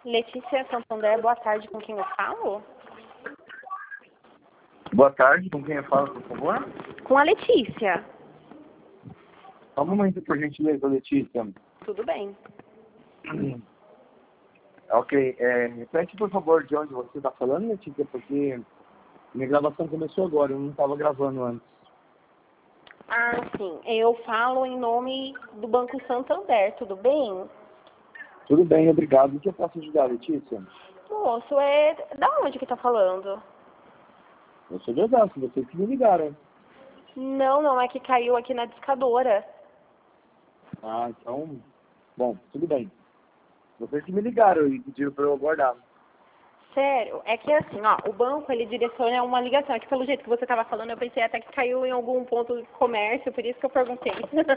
Letícia Santander, boa tarde, com quem eu falo? Boa tarde, com quem eu falo, por favor? Com a Letícia. Só um momento, por gentileza, Letícia. Tudo bem. Ok, repete, por favor, de onde você está falando, Letícia, porque minha gravação começou agora, eu não estava gravando antes. Ah, sim. Eu falo em nome do Banco Santander, tudo bem? Tudo bem, obrigado. O que eu posso ajudar, Letícia? Moço, é da onde que tá falando? Eu sou de Osasco, vocês que me ligaram. Não, é que caiu aqui na discadora. Ah, então, bom, tudo bem. Vocês que me ligaram e pediram para eu aguardar. Sério, é que assim, ó, o banco, ele direciona uma ligação. É que pelo jeito que você tava falando, eu pensei até que caiu em algum ponto de comércio, por isso que eu perguntei.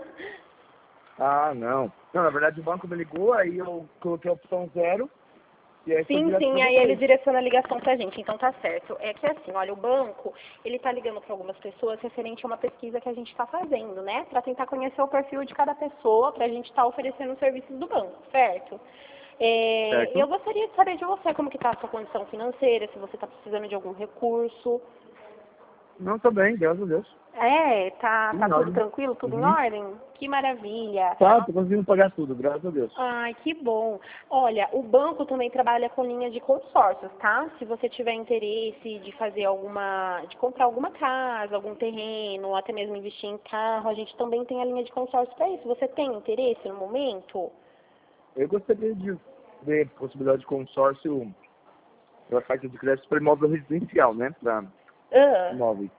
Ah, não. Não, na verdade o banco me ligou, aí eu coloquei a opção 0 e aí foi direto Sim, para aí ele vocês. direciona a ligação pra gente, então tá certo. É que assim, olha, o banco, ele tá ligando para algumas pessoas referente a uma pesquisa que a gente tá fazendo, né? Pra tentar conhecer o perfil de cada pessoa, pra gente estar oferecendo os serviços do banco, certo? Certo? Eu gostaria de saber de você como que tá a sua condição financeira, se você tá precisando de algum recurso. Não, tô bem, graças a Deus. Tá Tudo em tudo ordem. tranquilo, tudo em Uhum. ordem? Que maravilha. Tá, tô conseguindo pagar tudo, graças a Deus. Ai, que bom. Olha, o banco também trabalha com linha de consórcios, tá? Se você tiver interesse de fazer de comprar alguma casa, algum terreno, ou até mesmo investir em carro, a gente também tem a linha de consórcio para isso. Você tem interesse no momento? Eu gostaria de ver possibilidade de consórcio pela carta de crédito para imóvel residencial, né? Para Ah, imóveis.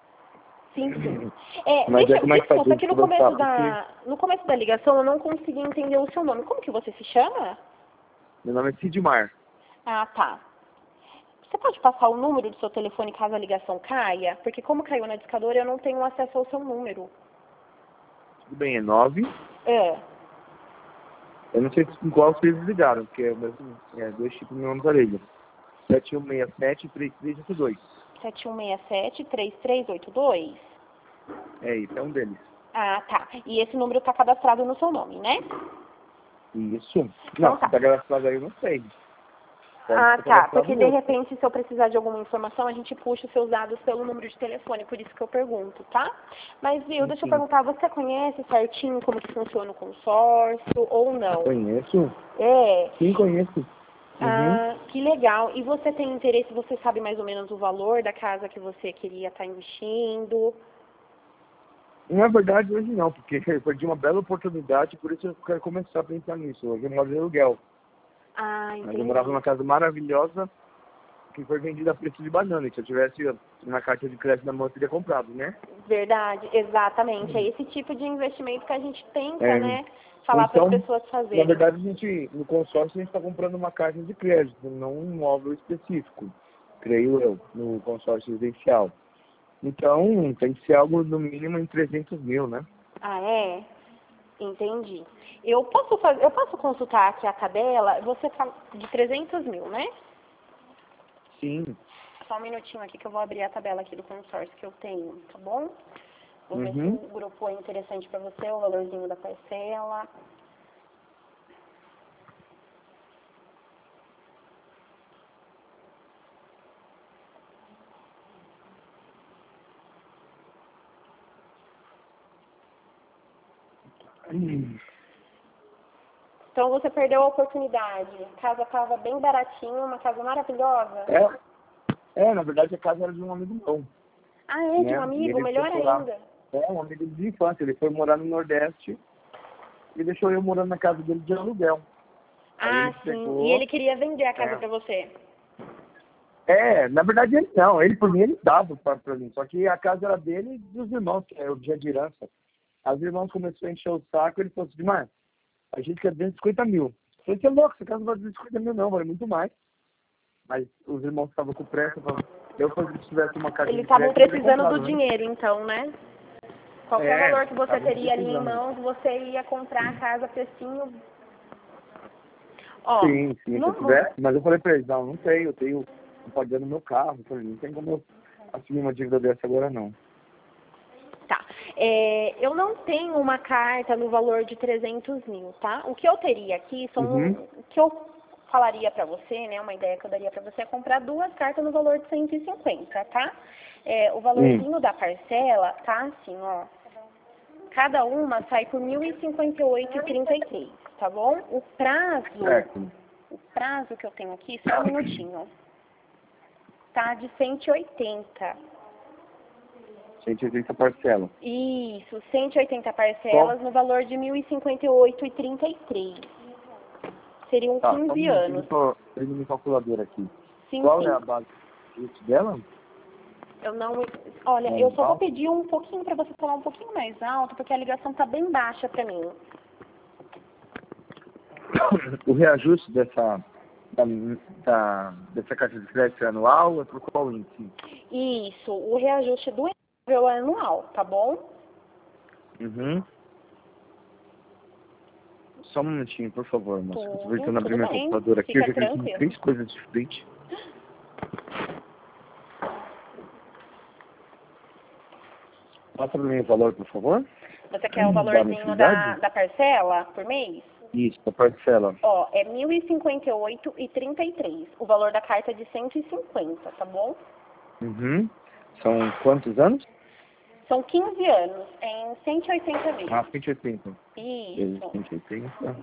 sim. Mas como é que faz Desculpa, isso que que eu vou falar? Porque no começo da ligação eu não consegui entender o seu nome. Como que você se chama? meu nome é Sidmar. Ah, tá. Você pode passar o número do seu telefone caso a ligação caia? Porque como caiu na discadora, eu não tenho acesso ao seu número. Tudo bem, é 9. É. Eu não sei com qual vocês ligaram, porque é o mesmo, dois tipos no mesmo aparelho. 7167-3382. 7167-3382? É isso, é um deles. Ah, tá. E esse número está cadastrado no seu nome, né? Isso. Então Não, se tá. tá cadastrado aí, eu não sei. Pode Ah, ser tá. cadastrado Porque no de outro. repente, se eu precisar de alguma informação, a gente puxa os seus dados pelo número de telefone, por isso que eu pergunto, tá? Mas, viu, Sim, deixa eu sim. perguntar, você conhece certinho como que funciona o consórcio ou não? Conheço? É. Sim, conheço. Uhum. Ah, que legal. E você tem interesse, você sabe mais ou menos o valor da casa que você queria estar investindo? Na verdade, hoje não, porque eu perdi uma bela oportunidade, por isso eu quero começar a pensar nisso. Hoje eu moro em aluguel. Ah, Mas eu morava entendi. numa casa maravilhosa que foi vendida a preço de banana. E se eu tivesse uma carta de crédito na mão, eu teria comprado, né? Verdade, exatamente. É esse tipo de investimento que a gente tenta, É, né, falar para as então, pessoas na fazerem. verdade, no consórcio, a gente está comprando uma carta de crédito, não um imóvel específico, creio eu, no consórcio residencial. Então, tem que ser algo no mínimo em 300 mil, né? Ah, é? Entendi. Eu posso consultar aqui a tabela, você fala de 300 mil, né? Sim. Só um minutinho aqui que eu vou abrir a tabela aqui do consórcio que eu tenho, tá bom? Vou ver se Uhum. o grupo é interessante para você, o valorzinho da parcela. Então você perdeu a oportunidade. A casa estava bem baratinha, uma casa maravilhosa. Na verdade, a casa era de um amigo meu, Ah, é? De um né? E amigo? ele foi Melhor morar. ainda. É, um amigo de infância. Ele foi morar no Nordeste e deixou eu morando na casa dele de aluguel. Aí Ah, ele sim. E pegou. ele queria vender a casa É, para você. Na verdade ele não. Ele, por mim, ele dava pra mim. Só que a casa era dele e dos irmãos, que é o dia de herança. As irmãs começaram a encher o saco e ele falou assim: Mar, a gente quer 250 mil. Eu falei: você é louco, essa casa não vai 250 mil, não, vale muito mais. Mas os irmãos estavam com pressa. Eu falei que se tivesse uma carta Eles de estavam crédito, eu teria precisando do comprado, né? dinheiro, então, né? Qualquer valor que você Estavam teria ali em precisando. mãos, você ia comprar a casa precinho. Ó, Sim, se eu no, tivesse. Mas eu falei pra eles: não tenho, eu tenho pagando meu carro. Eu falei: não tem como eu assumir uma dívida dessa agora, não. tá. Eu não tenho uma carta no valor de 300 mil, tá? O que eu teria aqui são... Uhum. O que eu falaria para você, né, uma ideia que eu daria para você é comprar 2 cartas no valor de 150, tá? O valorzinho da parcela tá assim, ó. Cada uma sai por R$ 1.058,33, tá bom? Certo. O prazo que eu tenho aqui, só um minutinho, tá de 180. 180 parcelas. Isso, 180 parcelas no valor de R$ 1.058,33. Seriam 15 anos. Tô abrindo minha calculadora aqui. Sim, Qual sim. é a base de custo dela? Eu não... Olha, eu só vou pedir um pouquinho para você falar um pouquinho mais alto, porque a ligação tá bem baixa para mim. O reajuste dessa carta de crédito é anual é por qual índice? Isso, o reajuste do imóvel é anual, tá bom? Uhum. Só um minutinho, por favor, moça. Eu tô tentando abrir Tudo minha bem, computadora aqui, eu fica já vi aqui tranquilo. 3 coisas diferentes. Passa para mim o valor, por favor. Você quer o Da valorzinho mensalidade? da parcela por mês? Isso, a parcela. Ó, é R$ 1.058,33. O valor da carta é de 150, tá bom? Uhum. São quantos anos? São 15 anos, em 180 vezes. 180. Vezes Isso. 180.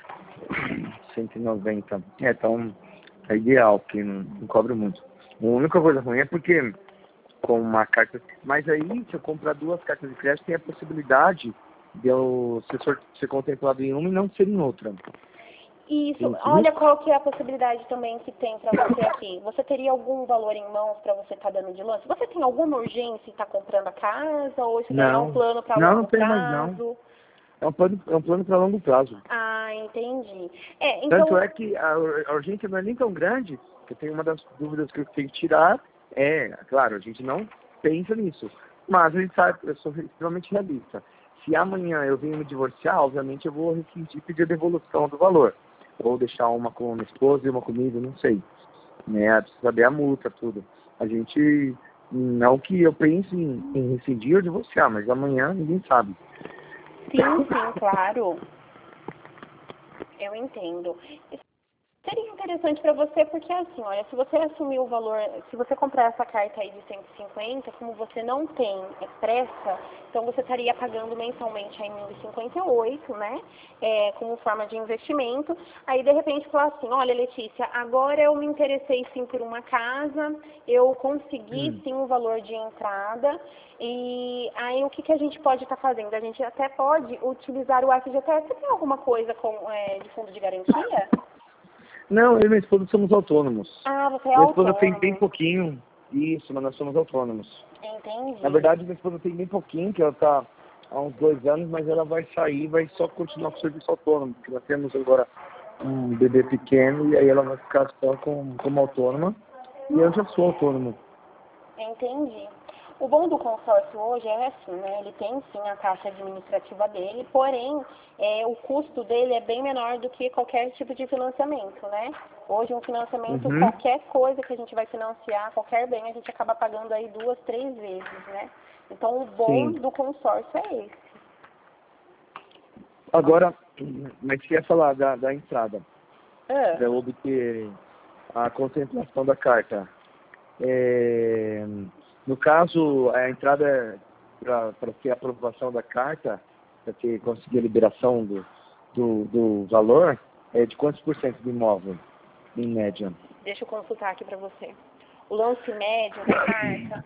190. Então é ideal, porque não cobra muito. A única coisa ruim é porque com uma carta. Mas aí, se eu comprar 2 cartas de crédito, tem a possibilidade de eu ser contemplado em uma e não ser em outra. Isso. Tem Olha isso? qual que é a possibilidade também que tem para você aqui. Você teria algum valor em mãos para você estar dando de lance? Você tem alguma urgência em estar comprando a casa? Ou isso daí é um Não. plano para Não longo tenho mais não. prazo? É um plano para longo prazo. Ah, entendi. Tanto Então... é que a urgência não é nem tão grande, que eu tenho uma das dúvidas que eu tenho que tirar claro, a gente não pensa nisso, mas a gente sabe, eu sou extremamente realista. Se amanhã eu venho me divorciar, obviamente eu vou rescindir e pedir a devolução do valor. Ou deixar uma com a minha esposa e uma comigo, não sei. Né? Precisa saber a multa, tudo. A gente, não que eu pense em rescindir ou divorciar, mas amanhã ninguém sabe. Sim, claro. Eu entendo. Seria interessante para você porque, assim, olha, se você assumir o valor, se você comprar essa carta aí de 150, como você não tem pressa, então você estaria pagando mensalmente aí 1.058, né, como forma de investimento. Aí, de repente, falar assim, olha, Letícia, agora eu me interessei sim por uma casa, eu consegui sim o valor de entrada, e aí o que a gente pode estar fazendo? A gente até pode utilizar o FGTS. Você tem alguma coisa de fundo de garantia? Não, eu e minha esposa somos autônomos. Ah, você é Minha esposa tem bem autônomo. pouquinho, isso, mas nós somos autônomos. Entendi. Na verdade, minha esposa tem bem pouquinho, que ela está há uns 2 anos, mas ela vai sair, vai só continuar com o serviço autônomo, porque nós temos agora um bebê pequeno e aí ela vai ficar só como autônoma. E eu já sou autônomo. Entendi. O bom do consórcio hoje é assim, né? Ele tem sim a taxa administrativa dele, porém o custo dele é bem menor do que qualquer tipo de financiamento, né? Hoje um financiamento, Uhum. qualquer coisa que a gente vai financiar, qualquer bem, a gente acaba pagando aí 2, 3 vezes, né? Então o bom Sim. do consórcio é esse. Agora, mas se ia falar da entrada, Ah. para obter a contemplação da carta. No caso, a entrada para ter a aprovação da carta, para conseguir a liberação do valor, é de quantos por cento do imóvel, em média? Deixa eu consultar aqui para você. O lance médio da carta.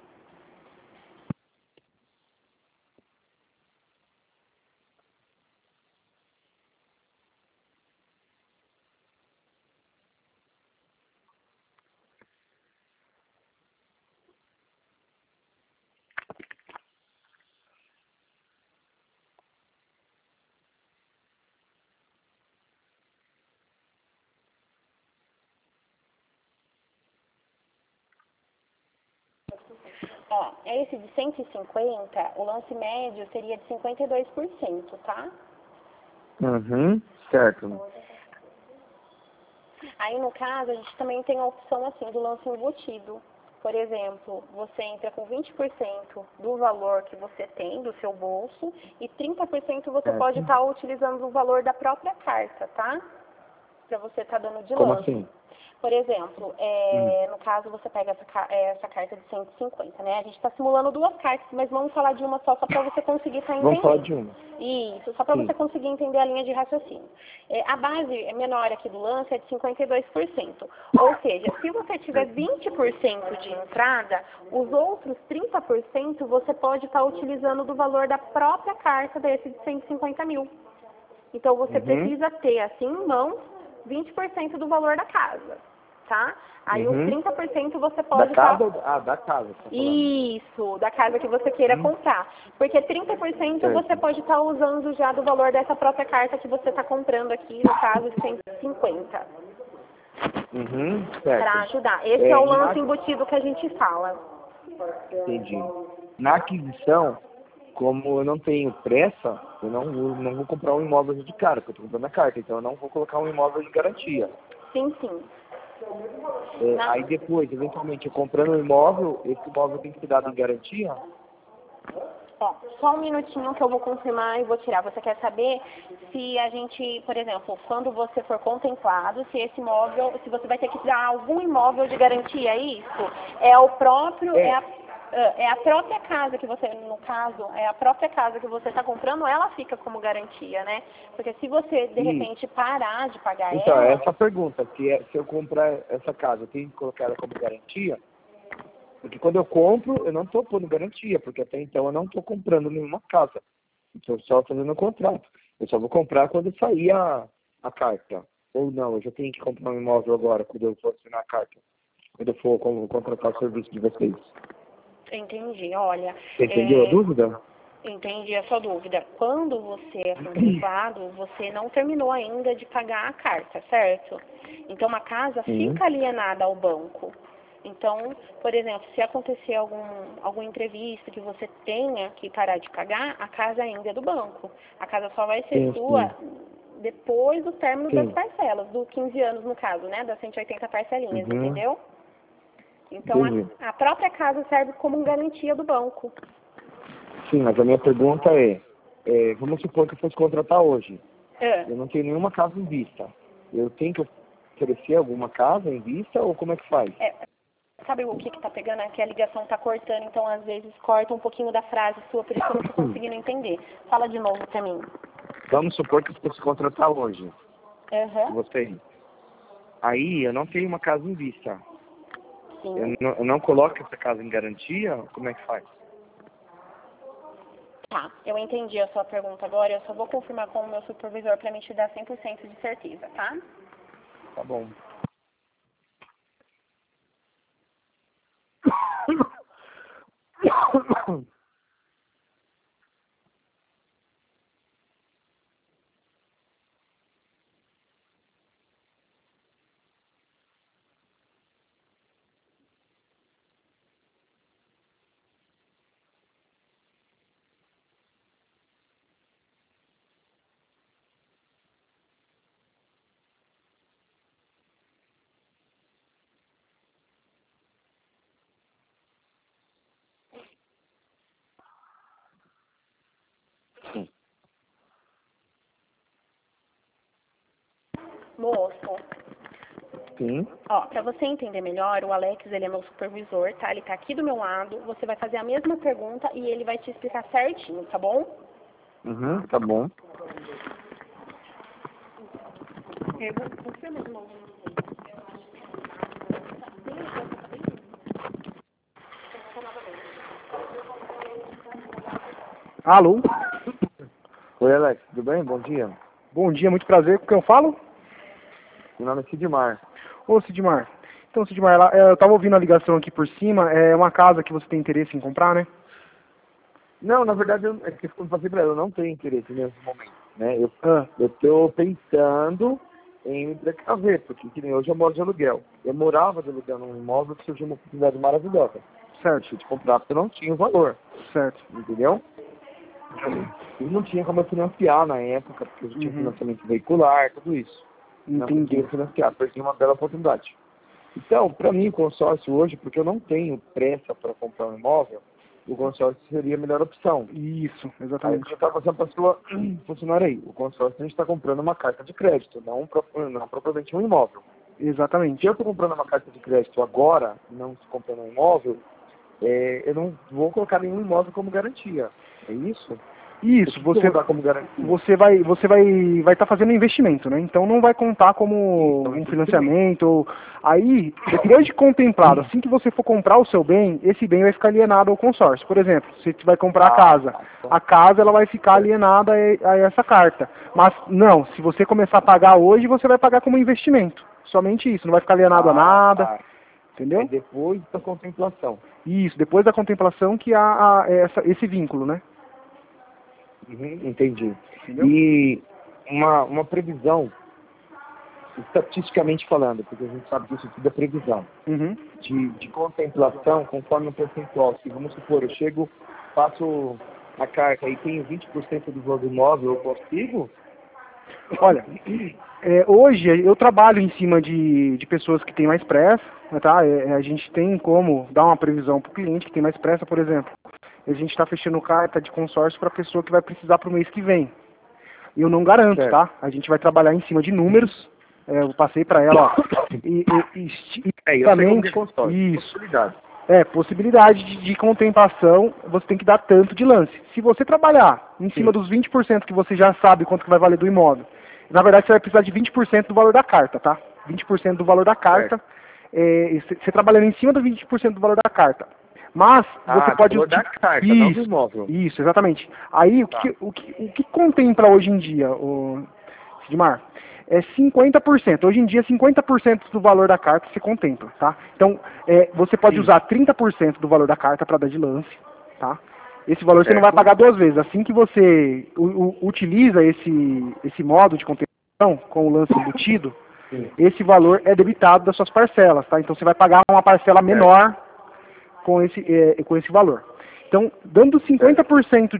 Ó, esse de 150, o lance médio seria de 52%, tá? Uhum, certo. Aí, no caso, a gente também tem a opção, assim, do lance embutido. Por exemplo, você entra com 20% do valor que você tem, do seu bolso, e 30% você pode Certo. estar utilizando o valor da própria carta, tá? para você estar dando de Como lance. assim? Por exemplo, no caso você pega essa carta de 150, né? A gente está simulando duas cartas, mas vamos falar de uma só para você conseguir estar entendendo. Vamos falar de uma. Isso, só para você conseguir entender a linha de raciocínio. A base menor aqui do lance é de 52%. Ou seja, se você tiver 20% de entrada, os outros 30% você pode estar utilizando do valor da própria carta desse de 150 mil. Então você precisa ter, assim, em mãos, 20% do valor da casa, tá? Aí os 30% você pode... Da casa? Da casa. Tá falando. Isso, da casa que você queira comprar. Porque 30% você pode estar usando já do valor dessa própria carta que você está comprando aqui, no caso, de 150. Certo. Para ajudar. Esse é o lance embutido que a gente fala. Entendi. Na aquisição, como eu não tenho pressa, eu não vou comprar um imóvel de cara, porque eu estou comprando a carta, então eu não vou colocar um imóvel de garantia. Sim, sim. Aí depois, eventualmente, eu comprando um imóvel, esse imóvel tem que ser dado em garantia? Ó, só um minutinho que eu vou confirmar e vou tirar. Você quer saber se a gente, por exemplo, quando você for contemplado, se esse imóvel, se você vai ter que dar algum imóvel de garantia, é isso? É o próprio, é a própria casa que você, no caso, é a própria casa que você está comprando, ela fica como garantia, né? Porque se você, de repente, parar de pagar ela... Então, essa pergunta, se eu comprar essa casa, eu tenho que colocar ela como garantia? Porque quando eu compro, eu não estou pondo garantia, porque até então eu não estou comprando nenhuma casa. Estou só fazendo o contrato. Eu só vou comprar quando sair a carta. Ou não, eu já tenho que comprar um imóvel agora, quando eu for assinar a carta. Quando eu for contratar o serviço de vocês. Entendi, olha... Você entendeu a dúvida? Entendi a sua dúvida. Quando você é contemplado, você não terminou ainda de pagar a carta, certo? Então a casa fica alienada ao banco. Então, por exemplo, se acontecer algum imprevisto que você tenha que parar de pagar, a casa ainda é do banco. A casa só vai ser sua depois do término das parcelas, dos 15 anos no caso, né? Das 180 parcelinhas, entendeu? Então a própria casa serve como garantia do banco. Sim, mas a minha pergunta vamos supor que eu fosse contratar hoje. Eu não tenho nenhuma casa em vista. Eu tenho que oferecer alguma casa em vista ou como é que faz? Sabe o que tá pegando? É que a ligação tá cortando, então às vezes corta um pouquinho da frase sua, por isso que eu não tô conseguindo entender. Fala de novo pra mim. Vamos supor que eu fosse contratar hoje. Você. Aí eu não tenho uma casa em vista. Sim. Eu não coloco essa casa em garantia? Como é que faz? Tá, eu entendi a sua pergunta agora, eu só vou confirmar com o meu supervisor para me te dar 100% de certeza, tá? Tá bom. Moço, Sim. ó, pra você entender melhor, o Alex, ele é meu supervisor, tá? Ele tá aqui do meu lado, você vai fazer a mesma pergunta e ele vai te explicar certinho, tá bom? Tá bom. Confirma de novo. Alô? Oi, Alex, tudo bem? Bom dia. Bom dia, muito prazer. Com quem eu falo? Meu nome é Sidmar. Ô, Sidmar. Então, Sidmar, eu tava ouvindo a ligação aqui por cima. É uma casa que você tem interesse em comprar, né? Não, na verdade, é que eu passei pra ela, eu não tenho interesse nesse momento, né? Eu tô pensando em me precaver, porque que nem hoje eu moro de aluguel. Eu morava de aluguel num imóvel que surgiu uma oportunidade maravilhosa. Certo. De comprar, porque eu não tinha o valor. Certo. Entendeu? E não tinha como eu financiar na época, porque eu tinha financiamento veicular, tudo isso. Não Entendi. conseguia financiar, perdi uma bela oportunidade. Então, para mim, o consórcio hoje, porque eu não tenho pressa para comprar um imóvel, o consórcio seria a melhor opção. Isso, Aí exatamente. eu estava passando para a sua funcionária aí. O consórcio a gente está comprando uma carta de crédito, não propriamente um imóvel. Exatamente. Se eu estou comprando uma carta de crédito agora, não estou comprando um imóvel, eu não vou colocar nenhum imóvel como garantia. É isso? Isso, O que eu vou dar como garantia? você vai estar fazendo investimento, né? Então não vai contar como Então, um financiamento. Aí, depois de contemplado, assim que você for comprar o seu bem, esse bem vai ficar alienado ao consórcio. Por exemplo, se você vai comprar a casa ela vai ficar alienada a essa carta. Mas não, se você começar a pagar hoje, você vai pagar como investimento. Somente isso, não vai ficar alienado a nada. Entendeu? É depois da contemplação. Isso, depois da contemplação que há esse vínculo, né? Entendi. Entendeu? E uma previsão, estatisticamente falando, porque a gente sabe que isso tudo é previsão, Uhum. de contemplação conforme o percentual. Se vamos supor, eu chego, faço a carta e tenho 20% do valor do imóvel, eu consigo? Olha, hoje eu trabalho em cima de pessoas que têm mais pressa, tá? A gente tem como dar uma previsão para o cliente que tem mais pressa, por exemplo. A gente está fechando carta de consórcio para a pessoa que vai precisar para o mês que vem. E eu não garanto, Certo. tá? A gente vai trabalhar em cima de números. Eu passei para ela, ó. Eu sei como que é consórcio. Isso. Possibilidade. Possibilidade de contemplação, você tem que dar tanto de lance. Se você trabalhar em cima dos 20% que você já sabe quanto que vai valer do imóvel, na verdade você vai precisar de 20% do valor da carta, tá? 20% do valor da carta, você trabalhando em cima do 20% do valor da carta. Mas você pode... valor da carta, não do imóvel. Isso, exatamente. Aí o que contempla hoje em dia, Sidmar? É 50%. Hoje em dia, 50% do valor da carta se contempla, tá? Então, você pode usar 30% do valor da carta para dar de lance, tá? Esse valor você não vai pagar duas vezes. Assim que você utiliza esse modo de contemplação com o lance embutido, esse valor é debitado das suas parcelas, tá? Então, você vai pagar uma parcela menor com esse valor. Então, dando 50%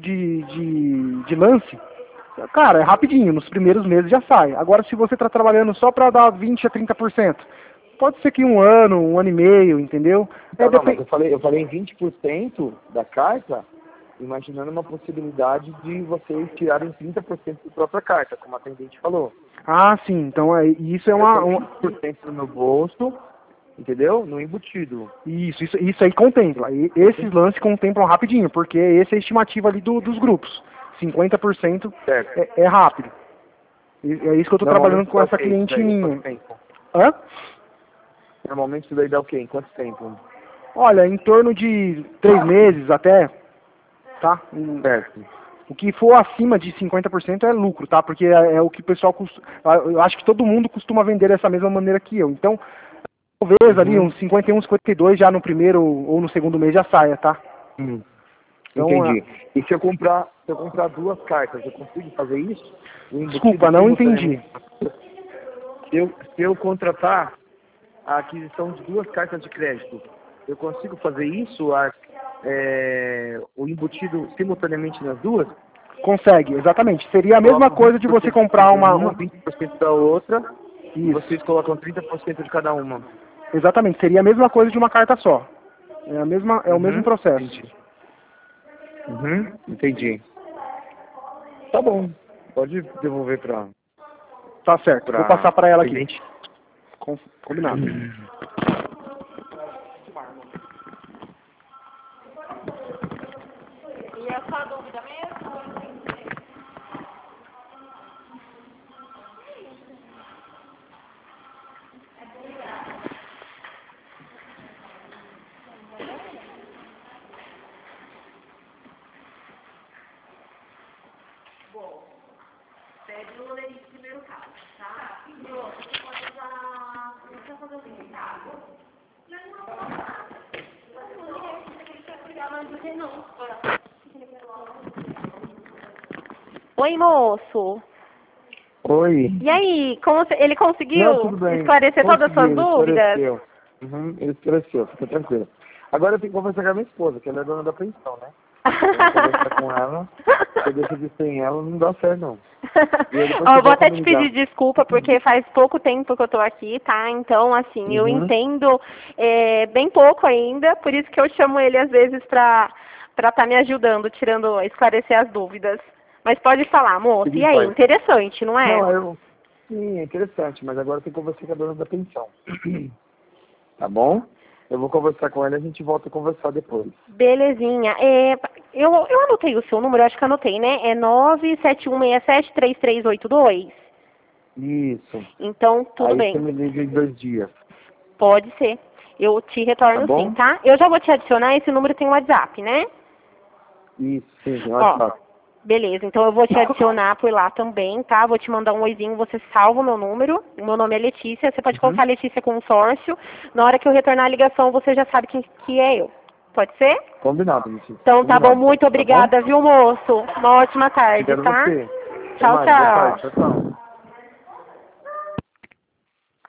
de lance, cara, é rapidinho, nos primeiros meses já sai. Agora, se você está trabalhando só para dar 20% a 30%, pode ser que um ano e meio, entendeu? Mas eu falei em 20% da carta, imaginando uma possibilidade de vocês tirarem 30% da própria carta, como a atendente falou. Ah, sim, então isso é uma... 20% no meu bolso, entendeu? No embutido. Isso aí contempla. Esses lances contemplam rapidinho, porque essa é a estimativa ali dos grupos. 50% é rápido. É isso que eu estou trabalhando com essa cliente minha. Hã? Normalmente isso daí dá o quê? Em quanto tempo? Olha, em torno de 3 meses até, tá? Certo. O que for acima de 50% é lucro, tá? Porque é o que o pessoal... Eu acho que todo mundo costuma vender dessa mesma maneira que eu. Então, talvez ali uns 51, 52 já no primeiro ou no segundo mês já saia, tá? Então, entendi. E se eu comprar duas cartas, eu consigo fazer isso? Desculpa, não entendi. Se eu contratar a aquisição de duas cartas de crédito, eu consigo fazer isso, o embutido simultaneamente nas duas? Consegue, exatamente. Seria a mesma coisa de você comprar uma 20% da outra, e vocês colocam 30% de cada uma. Exatamente, seria a mesma coisa de uma carta só. É o mesmo processo. Entendi. Tá bom. Pode devolver pra... Tá certo, vou passar para ela aqui. Combinado. E a sua dúvida mesmo? Bom, pede o leite primeiro caso, tá? E você pode usar... Você vai fazer o seguinte, tá? Oi, moço. Oi. E aí, ele conseguiu esclarecer todas as suas dúvidas? Ele esclareceu, fica tranquilo. Agora eu tenho que conversar com a minha esposa, que ela é dona da pensão, né? Conversar com ela, se eu decidir sem ela, não dá certo, não. Eu vou até te pedir desculpa, porque faz pouco tempo que eu tô aqui, tá? Então, assim, eu entendo bem pouco ainda, por isso que eu chamo ele, às vezes, pra para estar me ajudando, esclarecer as dúvidas. Mas pode falar, moço. Sim, E aí, pode. interessante, não é? Não, sim, é interessante, mas agora tem que conversar com a dona da pensão. Tá bom? Eu vou conversar com ela e a gente volta a conversar depois. Belezinha. Eu anotei o seu número, acho que anotei, né? É 971673382. Isso. Então, tudo Aí bem. você me liga em 2 dias. Pode ser. Eu te retorno Tá bom? sim, tá? Eu já vou te adicionar, esse número tem WhatsApp, né? Isso, sim, Ó, WhatsApp. beleza, então eu vou te adicionar por lá também, tá? Vou te mandar um oizinho, você salva o meu número. O meu nome é Letícia, você pode colocar Letícia Consórcio. Na hora que eu retornar a ligação, você já sabe quem que é eu. Pode ser? Combinado, Letícia. Então tá bom, Combinado. muito Tá obrigada, bom? viu, moço? Uma ótima tarde, Obrigado a tá? você. Até Tchau, mais. Boa tchau. tarde. Tchau, tchau.